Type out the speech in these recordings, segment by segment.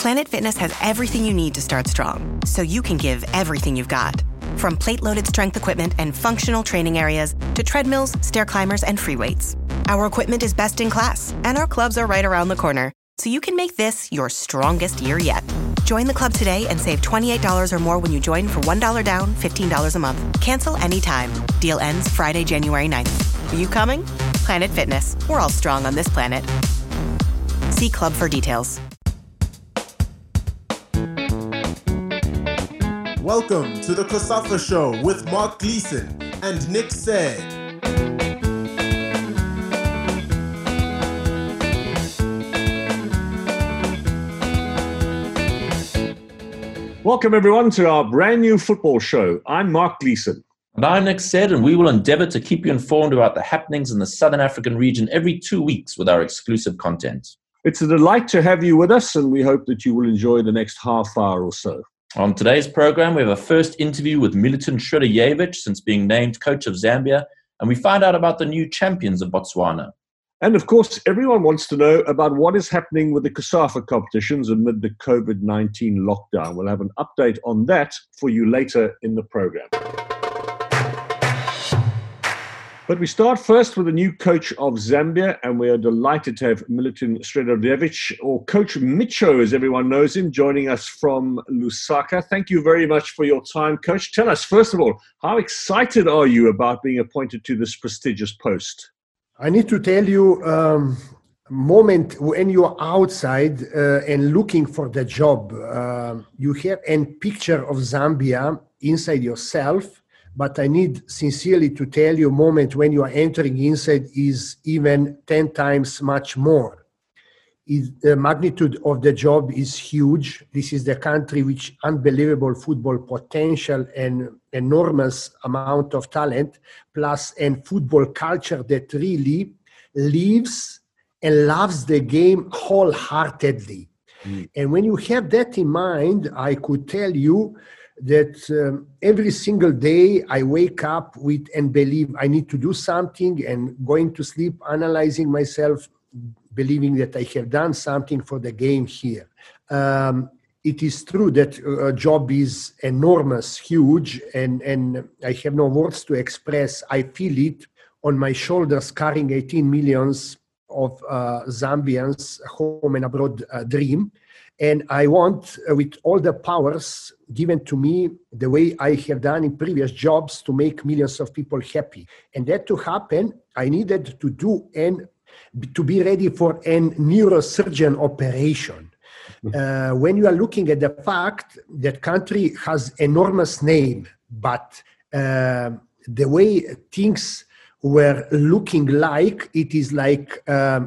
Planet Fitness has everything you need to start strong, so you can give everything you've got. From plate-loaded strength equipment and functional training areas to treadmills, stair climbers, and free weights. Our equipment is best in class, and our clubs are right around the corner, so you can make this your strongest year yet. Join the club today and save $28 or more when you join for $1 down, $15 a month. Cancel anytime. Deal ends Friday, January 9th. Are you coming? Planet Fitness. We're all strong on this planet. See club for details. Welcome to the COSAFA Show with Mark Gleeson and Nick Said. Welcome everyone to our brand new football show. I'm Mark Gleeson. And I'm Nick Said, and we will endeavor to keep you informed about the happenings in the Southern African region every 2 weeks with our exclusive content. It's a delight to have you with us, and we hope that you will enjoy the next half hour or so. On today's program, we have a first interview with Milutin Sredojevic since being named coach of Zambia, and we find out about the new champions of Botswana. And of course, everyone wants to know about what is happening with the COSAFA competitions amid the COVID-19 lockdown. We'll have an update on that for you later in the program. But we start first with the new coach of Zambia, and we are delighted to have Milutin Sredojevic, or Coach Micho, as everyone knows him, joining us from Lusaka. Thank you very much for your time, Coach. Tell us, first of all, how excited are you about being appointed to this prestigious post? I need to tell you, moment when you're outside and looking for the job, you have a picture of Zambia inside yourself. But I need sincerely to tell you, moment when you are entering inside is even 10 times much more. The magnitude of the job is huge. This is the country which unbelievable football potential and enormous amount of talent, plus a football culture that really lives and loves the game wholeheartedly. And when you have that in mind, I could tell you that every single day I wake up with and believe I need to do something, and going to sleep analyzing myself, believing that I have done something for the game here. It is true that job is enormous, huge, and I have no words to express. I feel it on my shoulders, carrying 18 millions of Zambians home and abroad dream. And I want, with all the powers given to me, the way I have done in previous jobs, to make millions of people happy. And that to happen, I needed to do and to be ready for a neurosurgeon operation. When you are looking at the fact that country has enormous name, but the way things were looking like, it is like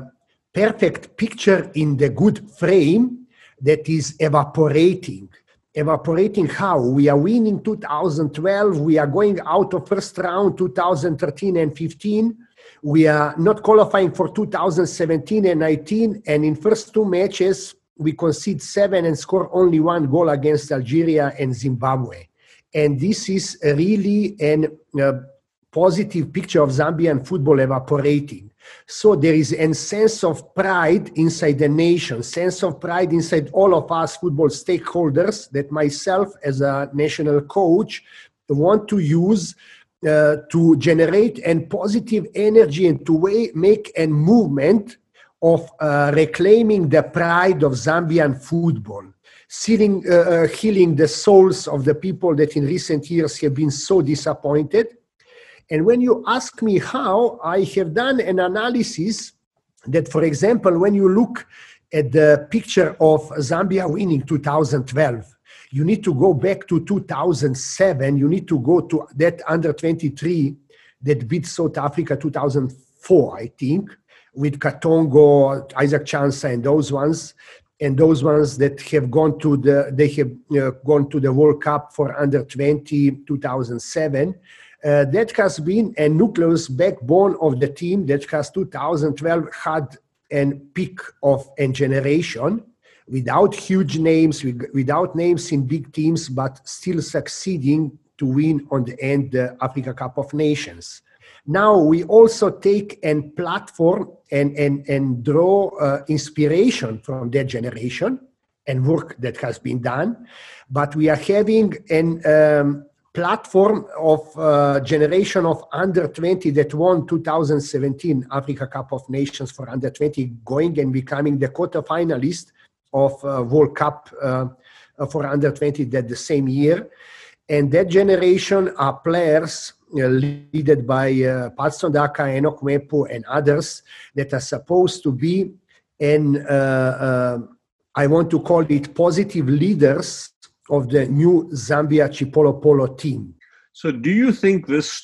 perfect picture in the good frame that is evaporating. Evaporating how? We are winning 2012. We are going out of first round 2013 and 15. We are not qualifying for 2017 and 19. And in first two matches, we concede 7 and score only 1 goal against Algeria and Zimbabwe. And this is really a positive picture of Zambian football evaporating. So there is a sense of pride inside the nation, sense of pride inside all of us football stakeholders that myself as a national coach want to use to generate a positive energy and to make a movement of reclaiming the pride of Zambian football, healing the souls of the people that in recent years have been so disappointed. And when you ask me how, I have done an analysis that, for example, when you look at the picture of Zambia winning 2012, you need to go back to 2007. You need to go to that under 23 that beat South Africa 2004, I think, with Katongo, Isaac Chansa, and those ones that have gone to the World Cup for under 20, 2007. That has been a nucleus backbone of the team that has 2012 had a peak of a generation without huge names, without names in big teams, but still succeeding to win on the end the Africa Cup of Nations. Now we also take a platform and draw inspiration from that generation and work that has been done, but we are having an platform of generation of under 20 that won 2017 Africa Cup of Nations for under 20, going and becoming the quarterfinalist of World Cup for under 20 that the same year. And that generation are players led by Patson Daka, Enoch Mwepu, and others that are supposed to be, and I want to call it positive leaders of the new Zambia Chipolo Polo team. So do you think this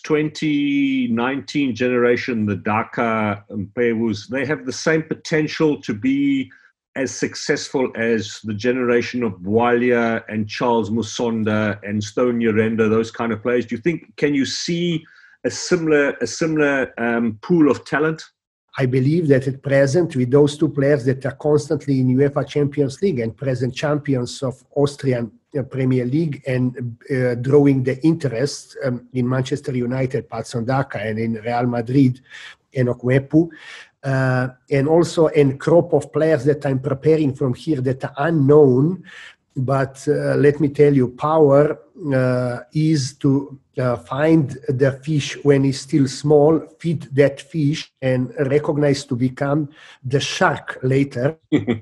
2019 generation, the Daka and Mpewus, they have the same potential to be as successful as the generation of Bwalia and Charles Musonda and Stone Nyirenda, those kind of players? Do you think, can you see a similar pool of talent? I believe that at present, with those two players that are constantly in UEFA Champions League and present champions of Austrian Premier League and drawing the interest in Manchester United, Patson Daka, and in Real Madrid, Enoch Mwepu, and also a crop of players that I'm preparing from here that are unknown. But let me tell you, power is to find the fish when it's still small, feed that fish, and recognize to become the shark later.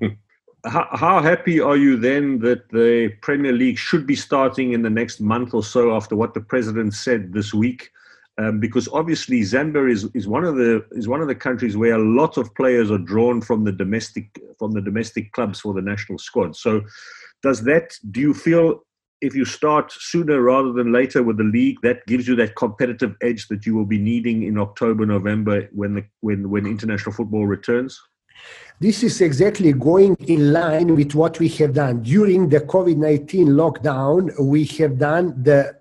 How happy are you then that the Premier League should be starting in the next month or so after what the president said this week? Because obviously Zambia is one of the countries where a lot of players are drawn from the domestic clubs for the national squad. So do you feel if you start sooner rather than later with the league, that gives you that competitive edge that you will be needing in October, November when international football returns? This is exactly going in line with what we have done during the COVID-19 lockdown. We have done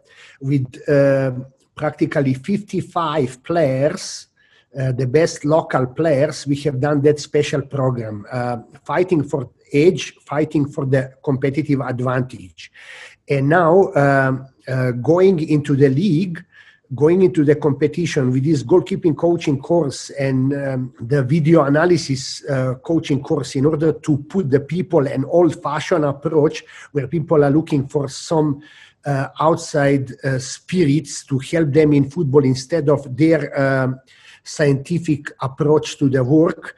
with practically 55 players, the best local players. We have done that special program, fighting for edge, fighting for the competitive advantage. And now going into the league, going into the competition with this goalkeeping coaching course and the video analysis coaching course, in order to put the people an old-fashioned approach where people are looking for some outside spirits to help them in football instead of their scientific approach to the work.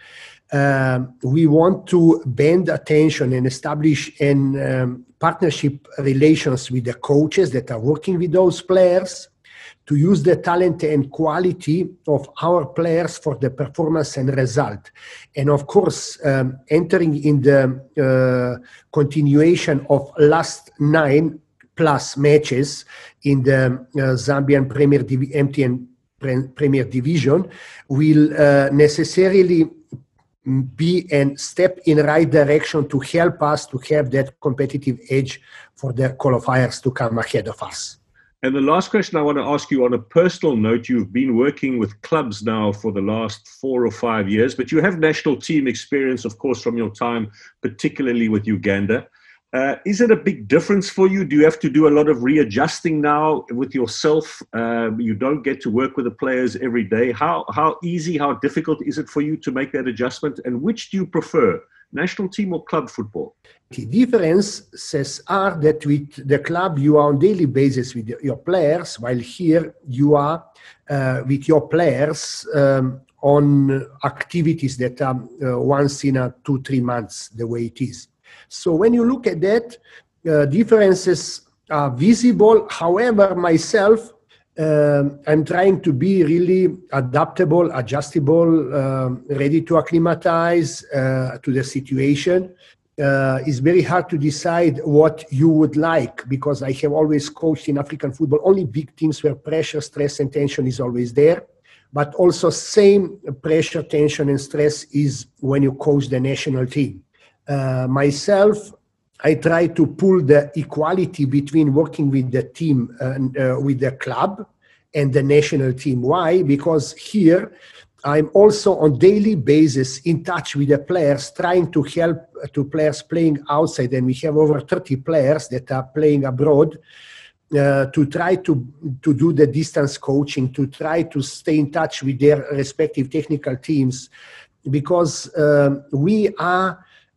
We want to bend attention and establish partnership relations with the coaches that are working with those players, to use the talent and quality of our players for the performance and result. And of course, entering in the continuation of last 9+ matches in the Zambian Premier Division will necessarily be a step in the right direction to help us to have that competitive edge for the qualifiers to come ahead of us. And the last question I want to ask you on a personal note, you've been working with clubs now for the last 4 or 5 years, but you have national team experience, of course, from your time, particularly with Uganda. Is it a big difference for you? Do you have to do a lot of readjusting now with yourself? You don't get to work with the players every day. How easy, how difficult is it for you to make that adjustment? And which do you prefer, national team or club football? The differences are that with the club, you are on daily basis with your players, while here you are with your players on activities that are once in 2-3 months, the way it is. So when you look at that, differences are visible. However, myself, I'm trying to be really adaptable, adjustable, ready to acclimatize to the situation. It's very hard to decide what you would like, because I have always coached in African football only big teams where pressure, stress, and tension is always there. But also same pressure, tension, and stress is when you coach the national team. Myself, I try to pull the equality between working with the team, with the club and the national team. Why? Because here I'm also on daily basis in touch with the players, trying to help to players playing outside. And we have over 30 players that are playing abroad to try to do the distance coaching, to try to stay in touch with their respective technical teams, because we are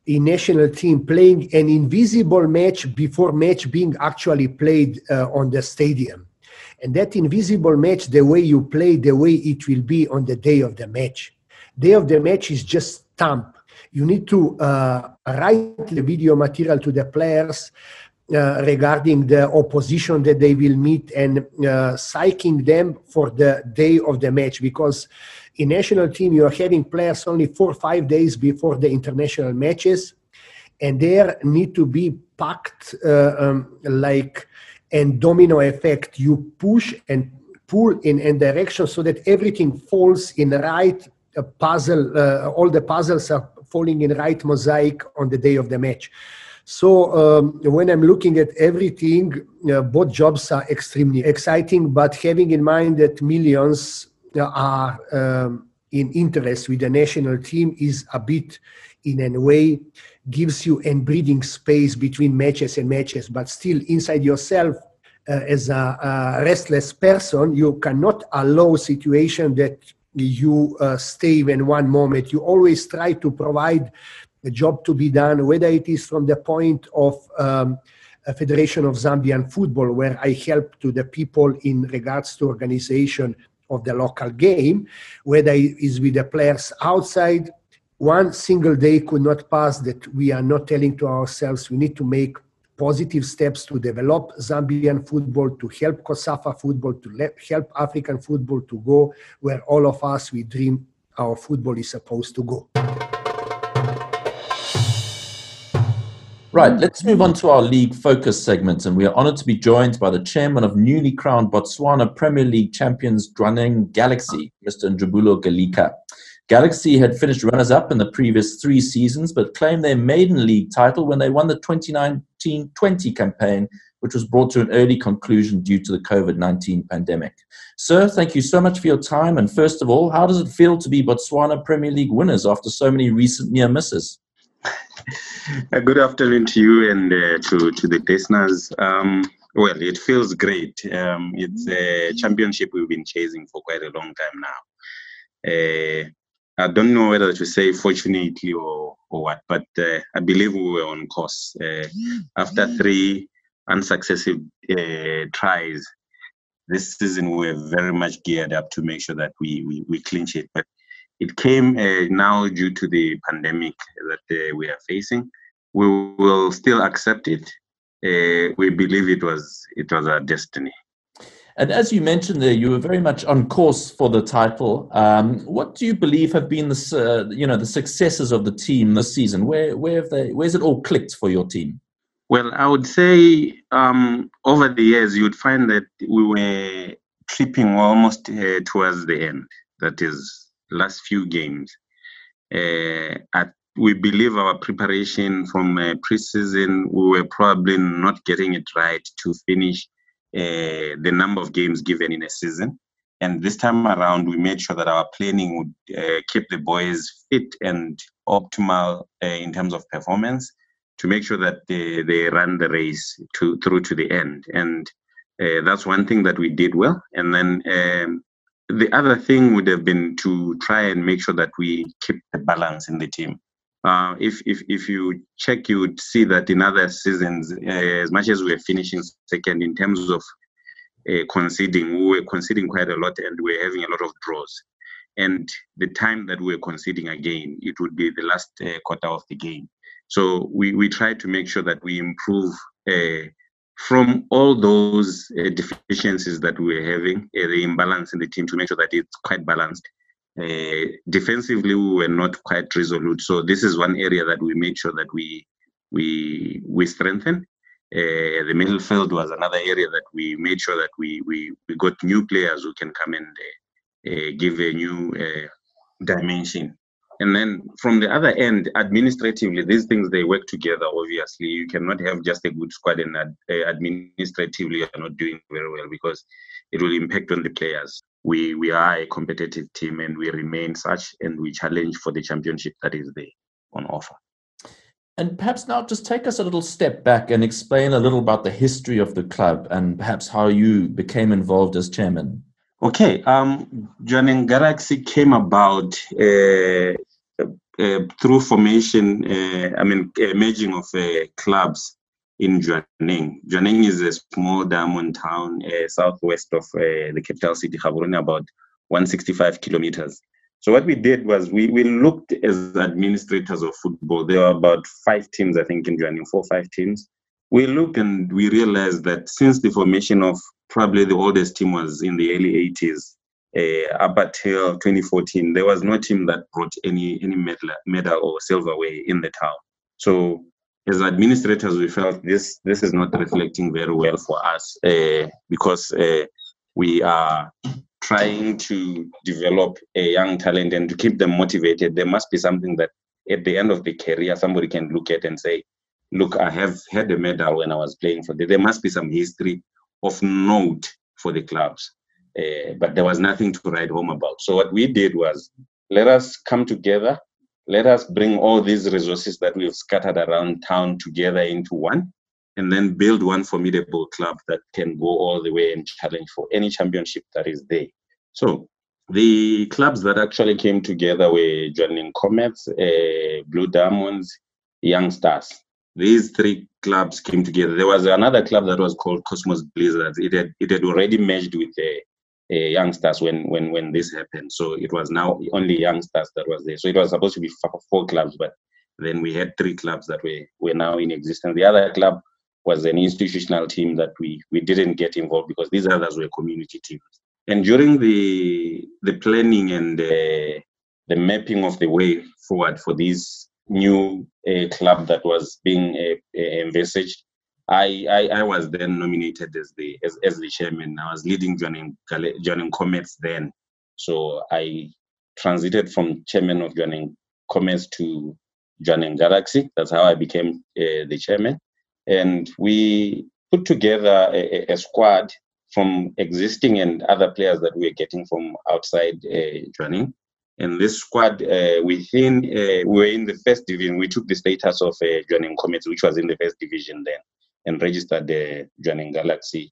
in national team playing an invisible match before match being actually played on the stadium. And that invisible match, the way you play, the way it will be on the day of the match. Day of the match is just stamp. You need to write the video material to the players regarding the opposition that they will meet and psyching them for the day of the match, because in national team you are having players only 4 or 5 days before the international matches, and there need to be packed like a domino effect. You push and pull in direction so that everything falls in the right puzzle, all the puzzles are falling in right mosaic on the day of the match. So when I'm looking at everything, both jobs are extremely exciting, but having in mind that millions are in interest with the national team is a bit, in a way, gives you a breathing space between matches and matches, but still inside yourself, as a restless person, you cannot allow a situation that you stay in one moment. You always try to provide a job to be done, whether it is from the point of a Federation of Zambian Football, where I help to the people in regards to organization of the local game, whether it is with the players outside. One single day could not pass that we are not telling to ourselves we need to make positive steps to develop Zambian football, to help COSAFA football, to help African football to go where all of us, we dream our football is supposed to go. Right, let's move on to our league focus segment, and we are honoured to be joined by the chairman of newly crowned Botswana Premier League champions Jwaneng Galaxy, Mr. Njabulo Galika. Galaxy had finished runners-up in the previous 3 seasons, but claimed their maiden league title when they won the 2019-20 campaign, which was brought to an early conclusion due to the COVID-19 pandemic. Sir, thank you so much for your time, and first of all, how does it feel to be Botswana Premier League winners after so many recent near misses? Good afternoon to you and to the listeners. Well, it feels great. It's a championship we've been chasing for quite a long time now. I don't know whether to say fortunately or what, but I believe we were on course. After 3 unsuccessful tries this season, we were very much geared up to make sure that we clinch it. But it came now due to the pandemic that we are facing. We will still accept it. We believe it was our destiny. And as you mentioned there, you were very much on course for the title. What do you believe have been the successes of the team this season? Where's it all clicked for your team? Well, I would say over the years, you would find that we were tripping almost towards the end. That is, last few games. We believe our preparation from pre-season, we were probably not getting it right to finish the number of games given in a season. And this time around, we made sure that our planning would keep the boys fit and optimal in terms of performance, to make sure that they run the race through to the end. And that's one thing that we did well. And then the other thing would have been to try and make sure that we keep the balance in the team. If you check, you would see that in other seasons, as much as we were finishing second in terms of conceding, we were conceding quite a lot and we were having a lot of draws. And the time that we were conceding again, it would be the last quarter of the game. So we tried to make sure that we improve from all those deficiencies that we were having, the imbalance in the team, to make sure that it's quite balanced. Defensively, we were not quite resolute. So this is one area that we made sure that we strengthened. The middle field was another area that we made sure that we got new players who can come and give a new dimension. And then from the other end, administratively, these things, they work together, obviously. You cannot have just a good squad and administratively you're not doing very well, because it will impact on the players. We are a competitive team and we remain such, and we challenge for the championship that is there on offer. And perhaps now just take us a little step back and explain a little about the history of the club and perhaps how you became involved as chairman. Okay, Jwaneng Galaxy came about through formation, merging of clubs in Jwaneng. Jwaneng is a small diamond town southwest of the capital city, Gaborone, about 165 kilometers. So what we did was we looked as administrators of football. There were about 5 teams, I think, in Jwaneng, 4 or 5 teams. We looked and we realized that since the formation of probably the oldest team was in the early 80s, up until 2014, there was no team that brought any medal or silverware in the town. So as administrators, we felt this is not reflecting very well for us because we are trying to develop a young talent and to keep them motivated. There must be something that at the end of the career, somebody can look at and say, look, I have had a medal when I was playing for them. There must be some history of note for the clubs. But there was nothing to write home about. So what we did was, let us come together. Let us bring all these resources that we've scattered around town together into one, and then build one formidable club that can go all the way and challenge for any championship that is there. So the clubs that actually came together were Jwaneng Comets, Blue Diamonds, Young Stars. These 3 clubs came together. There was another club that was called Cosmos Blizzards. It had already merged with Young Stars when this happened. So it was now only Young Stars that was there. So it was supposed to be 4 clubs, but then we had 3 clubs that were now in existence. The other club was an institutional team that we didn't get involved because these others were community teams. And during the planning and the mapping of the way forward for this new club that was being envisaged, I was then nominated as the chairman. I was leading Jwaneng Comets then. So I transited from chairman of Jwaneng Comets to Jwaneng Galaxy. That's how I became the chairman. And we put together a squad from existing and other players that we were getting from outside Jwaneng. And this squad, we were in the first division. We took the status of Jwaneng Comets, which was in the first division then, and registered the Jwaneng Galaxy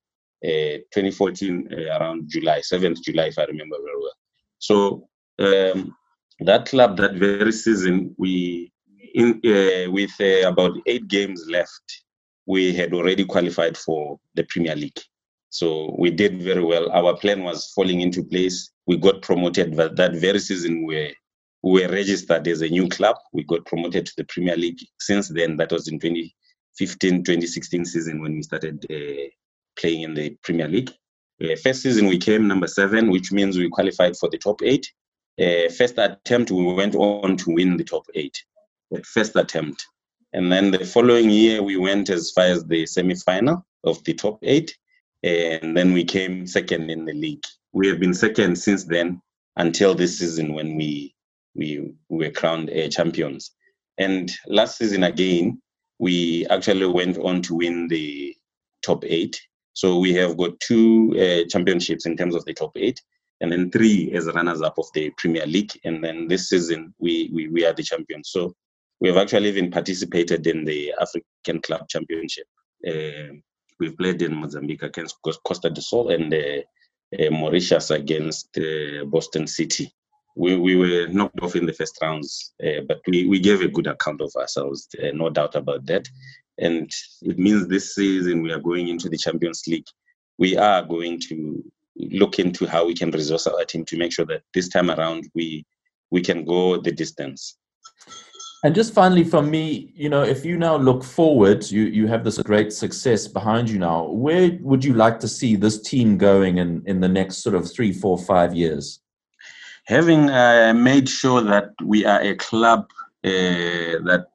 2014 around July, 7th July, if I remember very well. So that club, that very season, with about 8 games left, we had already qualified for the Premier League. So we did very well. Our plan was falling into place. We got promoted, but that very season we were registered as a new club. We got promoted to the Premier League. Since then, that was in 2015-2016 season when we started playing in the Premier League. First season we came number 7, which means we qualified for the top 8. First attempt, we went on to win the top 8. First attempt. And then the following year, we went as far as the semi-final of the top 8. And then we came second in the league. We have been second since then until this season when we were crowned champions. And last season again, we actually went on to win the top 8. So we have got 2 championships in terms of the top 8, and then 3 as runners-up of the Premier League. And then this season, we are the champions. So we have actually even participated in the African Club Championship. We've played in Mozambique against Costa do Sol and Mauritius against Boston City. We were knocked off in the first rounds, but we gave a good account of ourselves, no doubt about that. And it means this season we are going into the Champions League. We are going to look into how we can resource our team to make sure that this time around we can go the distance. And just finally from me, if you now look forward, you have this great success behind you now. Where would you like to see this team going in the next sort of 3, 4, 5 years? Having made sure that we are a club that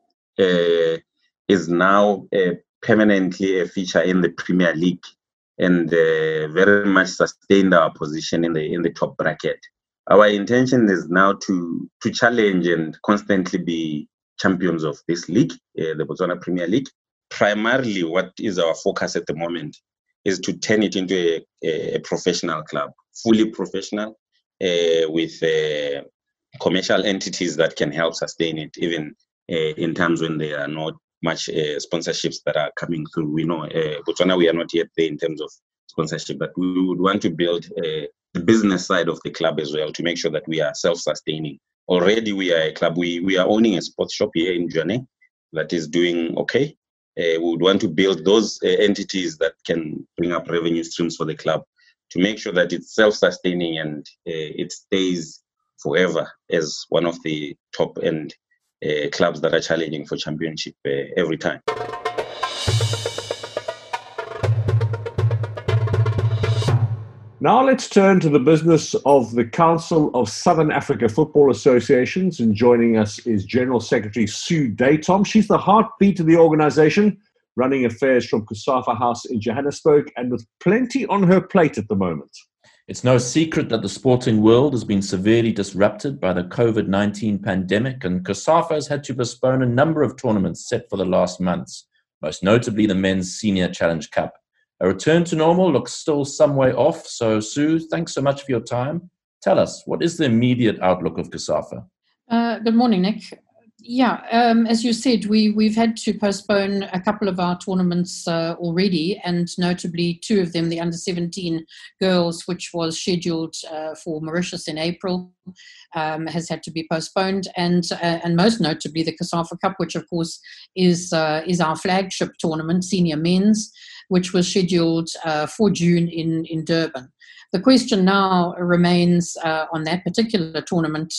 is now permanently a feature in the Premier League and very much sustained our position in the top bracket. Our intention is now to challenge and constantly be champions of this league, the Botswana Premier League. Primarily, what is our focus at the moment is to turn it into a professional club, fully professional, with commercial entities that can help sustain it, even in times when there are not much sponsorships that are coming through. We know Botswana, we are not yet there in terms of sponsorship, but we would want to build the business side of the club as well to make sure that we are self-sustaining already we are a club. We are owning a sports shop here in Jwaneng that is doing okay. We would want to build those entities that can bring up revenue streams for the club to make sure that it's self-sustaining and it stays forever as one of the top-end clubs that are challenging for championship every time. Now let's turn to the business of the Council of Southern Africa Football Associations, and joining us is General Secretary Sue Daytom. She's the heartbeat of the organization, running affairs from COSAFA House in Johannesburg, and with plenty on her plate at the moment. It's no secret that the sporting world has been severely disrupted by the COVID-19 pandemic, and COSAFA has had to postpone a number of tournaments set for the last months, most notably the Men's Senior Challenge Cup. A return to normal looks still some way off. So, Sue, thanks so much for your time. Tell us, what is the immediate outlook of COSAFA? Good morning, Nick. Yeah, as you said, we've had to postpone a couple of our tournaments already, and notably two of them, the under-17 girls, which was scheduled for Mauritius in April, has had to be postponed, and most notably the COSAFA Cup, which of course is our flagship tournament, senior men's, which was scheduled for June in Durban. The question now remains on that particular tournament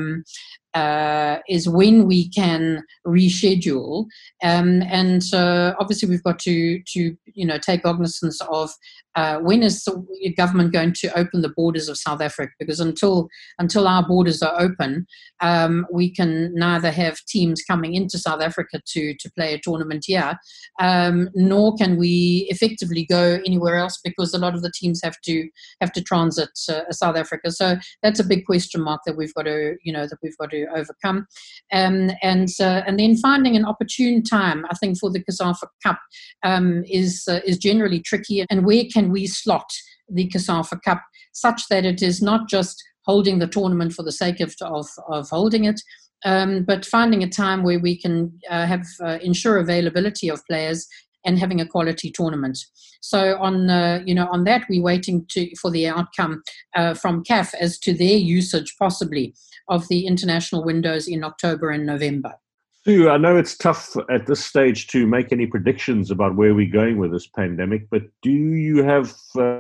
is when we can reschedule, and obviously we've got to take cognizance of when is the government going to open the borders of South Africa, because until our borders are open, we can neither have teams coming into South Africa to play a tournament here, nor can we effectively go anywhere else, because a lot of the teams have to transit South Africa. So that's a big question mark that we've got to overcome, and then finding an opportune time, I think, for the COSAFA Cup is generally tricky. And where can we slot the COSAFA Cup such that it is not just holding the tournament for the sake of holding it, but finding a time where we can ensure availability of players and having a quality tournament. So on that, we're waiting for the outcome from CAF as to their usage possibly of the international windows in October and November. Sue, I know it's tough at this stage to make any predictions about where we're going with this pandemic, but do you have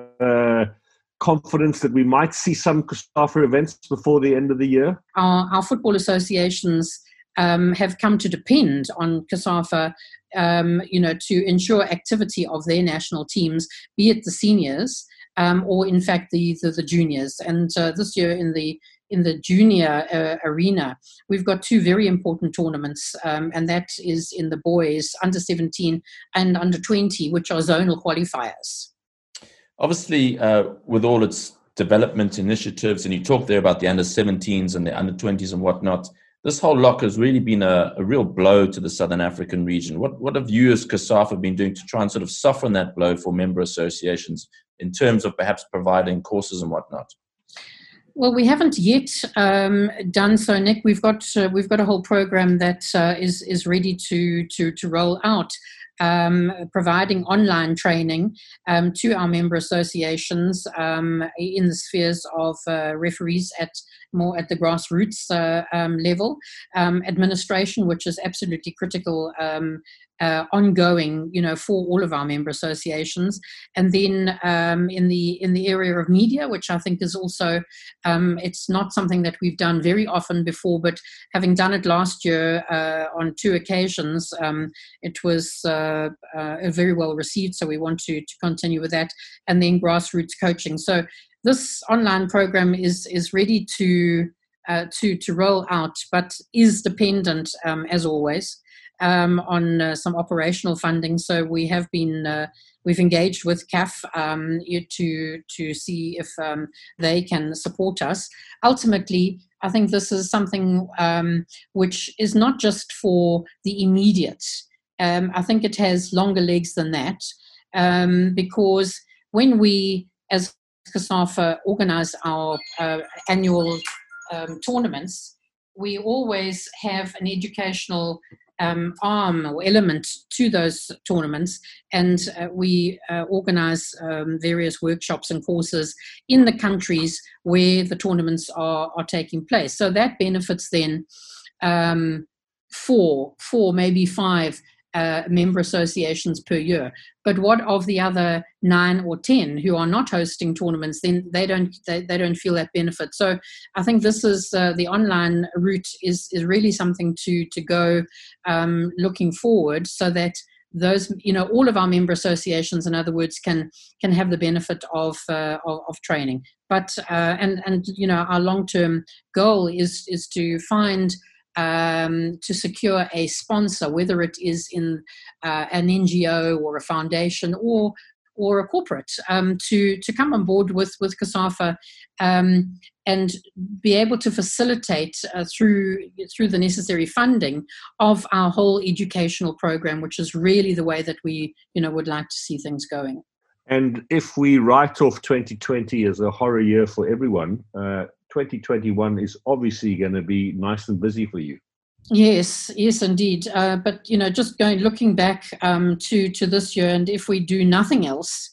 confidence that we might see some COSAFA events before the end of the year? Our football associations have come to depend on COSAFA, to ensure activity of their national teams, be it the seniors or in fact the juniors. And this year in the junior arena, we've got two very important tournaments, and that is in the boys under 17 and under 20, which are zonal qualifiers. Obviously, with all its development initiatives, and you talked there about the under 17s and the under 20s and whatnot, this whole lock has really been a real blow to the Southern African region. What have you as COSAFA been doing to try and sort of soften that blow for member associations in terms of perhaps providing courses and whatnot? Well, we haven't yet done so, Nick. We've got a whole program that is ready to roll out, providing online training to our member associations in the spheres of referees at the grassroots level, administration, which is absolutely critical, ongoing, for all of our member associations, and then in the area of media, which I think is also it's not something that we've done very often before, but having done it last year on 2 occasions, it was very well received. So we want to continue with that, and then grassroots coaching. So this online program is ready to roll out, but is dependent, as always, on some operational funding. So we have been we've engaged with CAF to see if they can support us. Ultimately, I think this is something which is not just for the immediate. I think it has longer legs than that, because when we, as COSAFA, organize our annual tournaments, we always have an educational arm or element to those tournaments, and we organize various workshops and courses in the countries where the tournaments are taking place. So that benefits then 4, maybe 5 member associations per year. But what of the other 9 or 10 who are not hosting tournaments? Then they don't feel that benefit. So I think this is the online route is really something to go looking forward, so that those, all of our member associations, in other words, can have the benefit of training. But and our long-term goal is to find to secure a sponsor, whether it is in an NGO or a foundation or a corporate, to come on board with COSAFA and be able to facilitate through the necessary funding of our whole educational program, which is really the way that we would like to see things going. And if we write off 2020 as a horror year for everyone, 2021 is obviously going to be nice and busy for you. Yes, indeed. But just looking back to this year, and if we do nothing else,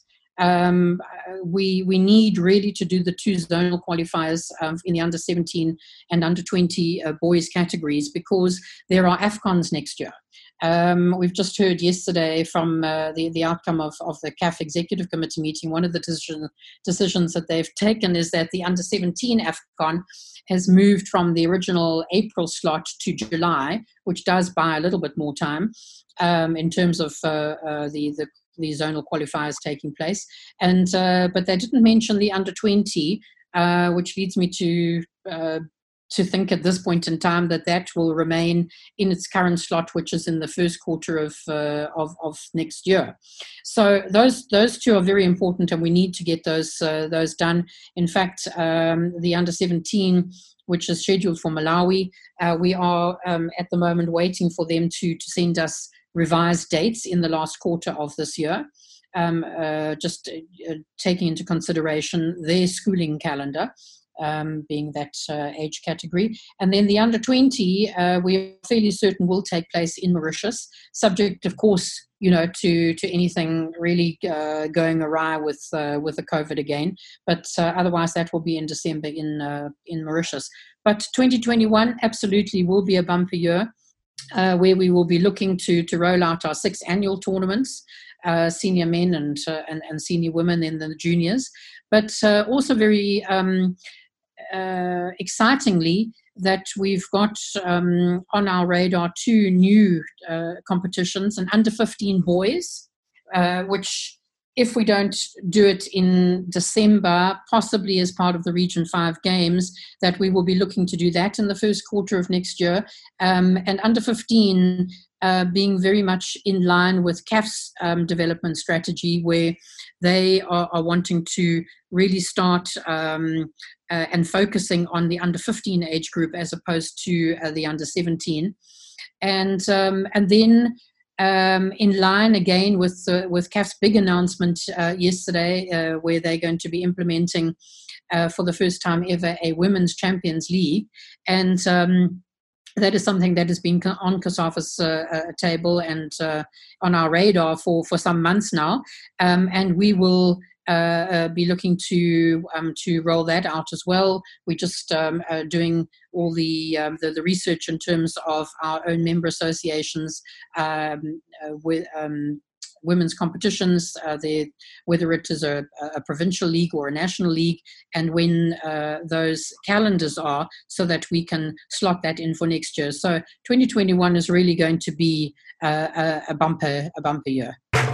we need really to do the 2 zonal qualifiers in the under 17 and under 20 boys categories, because there are AFCONs next year. We've just heard yesterday from the outcome of the CAF Executive Committee meeting. One of the decisions that they've taken is that the under 17 AFCON has moved from the original April slot to July, which does buy a little bit more time in terms of the zonal qualifiers taking place. And but they didn't mention the under 20, which leads me to think at this point in time that will remain in its current slot, which is in the first quarter of next year. So those 2 are very important, and we need to get those done. In fact, the under 17, which is scheduled for Malawi, we are at the moment waiting for them to send us revised dates in the last quarter of this year, just taking into consideration their schooling calendar. Being that age category. And then the under 20, we're fairly certain will take place in Mauritius, subject, of course, to anything really going awry with the COVID again. But otherwise, that will be in December in Mauritius. But 2021 absolutely will be a bumper year, where we will be looking to roll out our 6 annual tournaments, senior men and senior women in the juniors, but also very excitingly, that we've got on our radar 2 new competitions, an under 15 boys, which, if we don't do it in December, possibly as part of the Region 5 Games, that we will be looking to do that in the first quarter of next year. And under 15 being very much in line with CAF's development strategy, where they are wanting to really start and focusing on the under 15 age group as opposed to the under 17. And then in line again with CAF's big announcement yesterday, where they're going to be implementing for the first time ever a Women's Champions League. And that is something that has been on COSAFA's table and on our radar for some months now. And we will be looking to roll that out as well. We're just doing all the research in terms of our own member associations with women's competitions, whether it is a provincial league or a national league, and when those calendars are, so that we can slot that in for next year. So 2021 is really going to be a bumper year.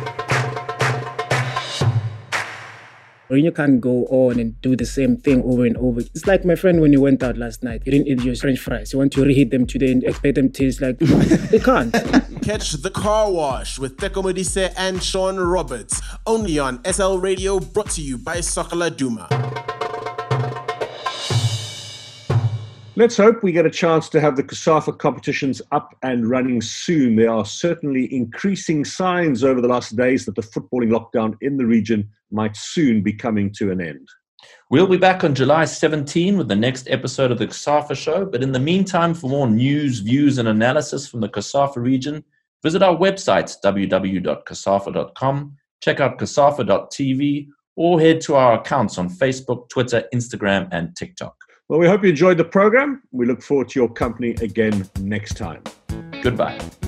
You can't go on and do the same thing over and over. It's like my friend when you went out last night. You didn't eat your French fries. You want to reheat them today and expect them to taste like... They can't. Catch The Car Wash with Teko Modise and Sean Roberts. Only on SL Radio, brought to you by Sokala Duma. Let's hope we get a chance to have the COSAFA competitions up and running soon. There are certainly increasing signs over the last days that the footballing lockdown in the region might soon be coming to an end. We'll be back on July 17 with the next episode of the COSAFA Show. But in the meantime, for more news, views, and analysis from the COSAFA region, visit our website, www.cosafa.com, check out cosafa.tv, or head to our accounts on Facebook, Twitter, Instagram, and TikTok. Well, we hope you enjoyed the program. We look forward to your company again next time. Goodbye.